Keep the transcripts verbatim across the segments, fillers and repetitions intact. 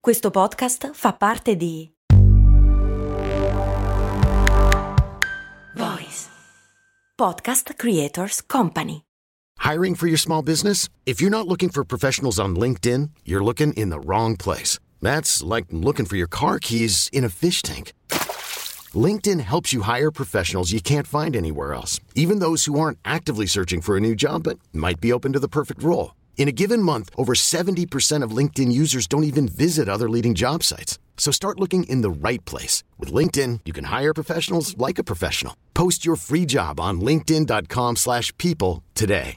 Questo podcast fa parte di Voice Podcast Creators Company. Hiring for your small business? If you're not looking for professionals on LinkedIn, you're looking in the wrong place. That's like looking for your car keys in a fish tank. LinkedIn helps you hire professionals you can't find anywhere else, even those who aren't actively searching for a new job but might be open to the perfect role. In a given month, over seventy percent of LinkedIn users don't even visit other leading job sites. So start looking in the right place. With LinkedIn, you can hire professionals like a professional. Post your free job on linkedin.com slash people today.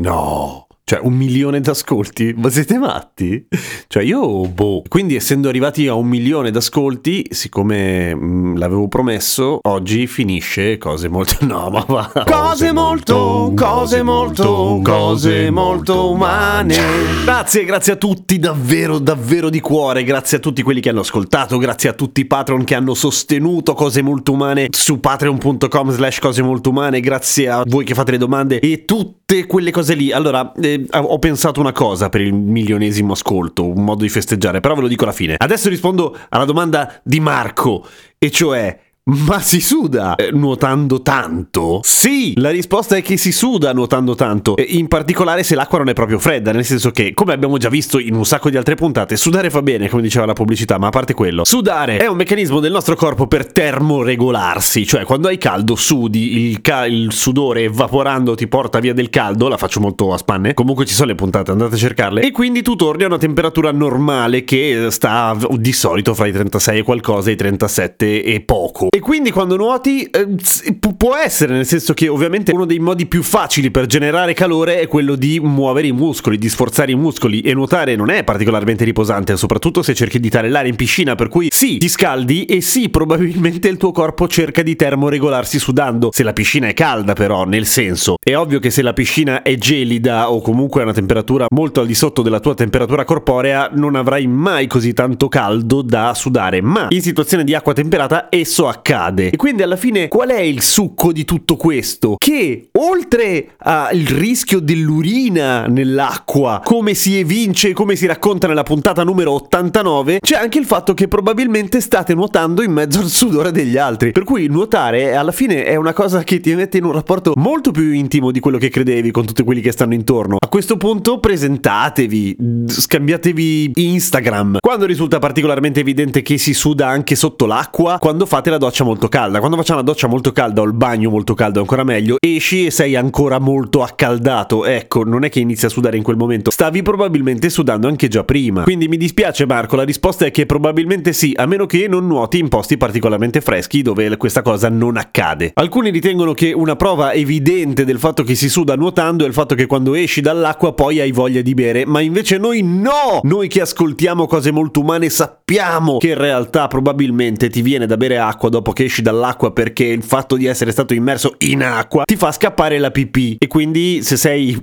No, cioè un milione d'ascolti? Ma siete matti? Cioè io, boh. Quindi essendo arrivati a un milione d'ascolti, siccome mh, l'avevo promesso, oggi finisce Cose Molto... No, ma va! Cose molto, cose molto, cose molto umane. Grazie, grazie a tutti, davvero, davvero di cuore. Grazie a tutti quelli che hanno ascoltato, grazie a tutti i patron che hanno sostenuto Cose Molto Umane su patreon.com slash cose molto umane. Grazie a voi che fate le domande e tutte quelle cose lì. Allora, eh, ho pensato una cosa per il milionesimo ascolto, un modo di festeggiare, però ve lo dico alla fine. Adesso rispondo alla domanda di Marco, e cioè: ma si suda eh, nuotando tanto? Sì, la risposta è che si suda nuotando tanto, eh, in particolare se l'acqua non è proprio fredda, nel senso che, come abbiamo già visto in un sacco di altre puntate, sudare fa bene, come diceva la pubblicità, ma a parte quello, sudare è un meccanismo del nostro corpo per termoregolarsi, cioè quando hai caldo sudi, il, ca- il sudore evaporando ti porta via del caldo, la faccio molto a spanne, comunque ci sono le puntate, andate a cercarle, e quindi tu torni a una temperatura normale che sta di solito fra i trentasei e qualcosa e i trentasette e poco. E quindi quando nuoti eh, può essere, nel senso che ovviamente uno dei modi più facili per generare calore è quello di muovere i muscoli, di sforzare i muscoli, e nuotare non è particolarmente riposante, soprattutto se cerchi di dare l'aria in piscina, per cui sì, ti scaldi e sì, probabilmente il tuo corpo cerca di termoregolarsi sudando, se la piscina è calda però, nel senso, è ovvio che se la piscina è gelida o comunque a una temperatura molto al di sotto della tua temperatura corporea non avrai mai così tanto caldo da sudare, ma in situazione di acqua temperata esso accade. E quindi alla fine qual è il succo di tutto questo? Che oltre al rischio dell'urina nell'acqua, come si evince, come si racconta nella puntata numero ottantanove, c'è anche il fatto che probabilmente state nuotando in mezzo al sudore degli altri, per cui nuotare alla fine è una cosa che ti mette in un rapporto molto più intimo di quello che credevi con tutti quelli che stanno intorno. A questo punto presentatevi, scambiatevi Instagram quando risulta particolarmente evidente che si suda anche sotto l'acqua, quando fate la doccia molto calda. Quando facciamo una doccia molto calda o il bagno molto caldo, ancora meglio, esci e sei ancora molto accaldato, ecco, non è che inizi a sudare in quel momento, stavi probabilmente sudando anche già prima. Quindi mi dispiace Marco, la risposta è che probabilmente sì, a meno che non nuoti in posti particolarmente freschi dove questa cosa non accade. Alcuni ritengono che una prova evidente del fatto che si suda nuotando è il fatto che quando esci dall'acqua poi hai voglia di bere, ma invece noi no! Noi che ascoltiamo Cose Molto Umane sappiamo che in realtà probabilmente ti viene da bere acqua dopo che esci dall'acqua, perché il fatto di essere stato immerso in acqua ti fa scappare la pipì, e quindi se sei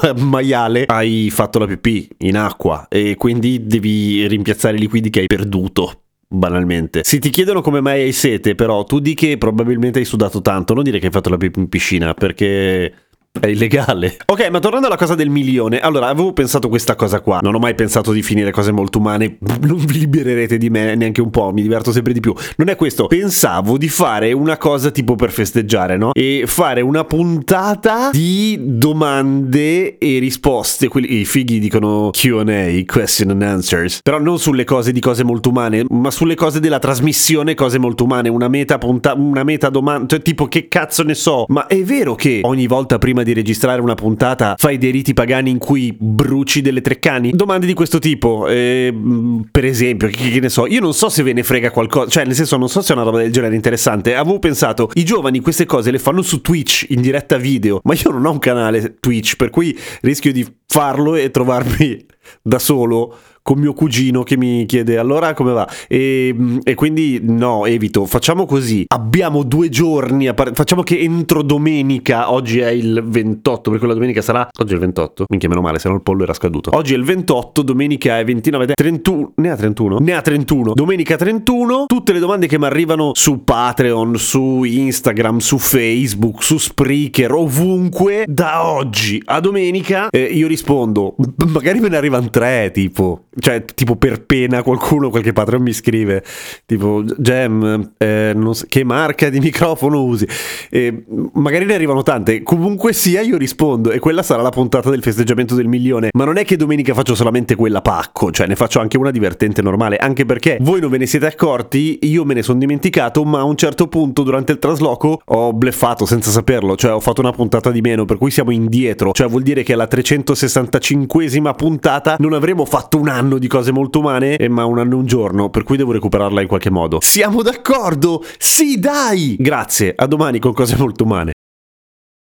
maiale hai fatto la pipì in acqua e quindi devi rimpiazzare i liquidi che hai perduto, banalmente. Se ti chiedono come mai hai sete, però tu di che probabilmente hai sudato tanto, non dire che hai fatto la pipì in piscina, perché è illegale. Ok, ma tornando alla cosa del milione, allora avevo pensato questa cosa qua, non ho mai pensato di finire Cose Molto Umane, non vi libererete di me neanche un po', mi diverto sempre di più, non è questo, pensavo di fare una cosa tipo per festeggiare, no? E fare una puntata di domande e risposte, quelli, i fighi dicono Q and A, question and answers, però non sulle cose di Cose Molto Umane, ma sulle cose della trasmissione Cose Molto Umane, una meta punta, una meta domanda, cioè tipo che cazzo ne so, ma è vero che ogni volta prima di registrare una puntata fai dei riti pagani in cui bruci delle treccani? Domande di questo tipo, eh, per esempio, che, che ne so, io non so se ve ne frega qualcosa, cioè nel senso non so se è una roba del genere interessante. Avevo pensato, i giovani queste cose le fanno su Twitch in diretta video, ma io non ho un canale Twitch, per cui rischio di farlo e trovarmi da solo con mio cugino che mi chiede allora come va, e, e quindi no, evito. Facciamo così, abbiamo due giorni a par- facciamo che entro domenica, oggi è il ventotto, perché la domenica sarà, oggi è il ventotto, minchia meno male, se no il pollo era scaduto. Oggi è il ventotto, domenica è ventinove, trentuno, ne ha trentuno? Ne ha trentuno, domenica trentuno. Tutte le domande che mi arrivano su Patreon, su Instagram, su Facebook, su Spreaker, ovunque, da oggi a domenica eh, io rispondo, magari me ne arrivano tre tipo, cioè tipo per pena qualcuno, qualche Patreon mi scrive tipo Gem, eh, non so, che marca di microfono usi, e magari ne arrivano tante, comunque sia io rispondo, e quella sarà la puntata del festeggiamento del milione. Ma non è che domenica faccio solamente quella pacco, cioè ne faccio anche una divertente normale, anche perché voi non ve ne siete accorti, io me ne sono dimenticato, ma a un certo punto durante il trasloco ho bleffato senza saperlo, cioè ho fatto una puntata di meno, per cui siamo indietro, cioè vuol dire che alla trecentosessantacinquesima puntata non avremo fatto un anno di cose molto umane, eh, ma un anno e un giorno, per cui devo recuperarla in qualche modo. Siamo d'accordo? Sì, dai! Grazie, a domani con cose molto umane.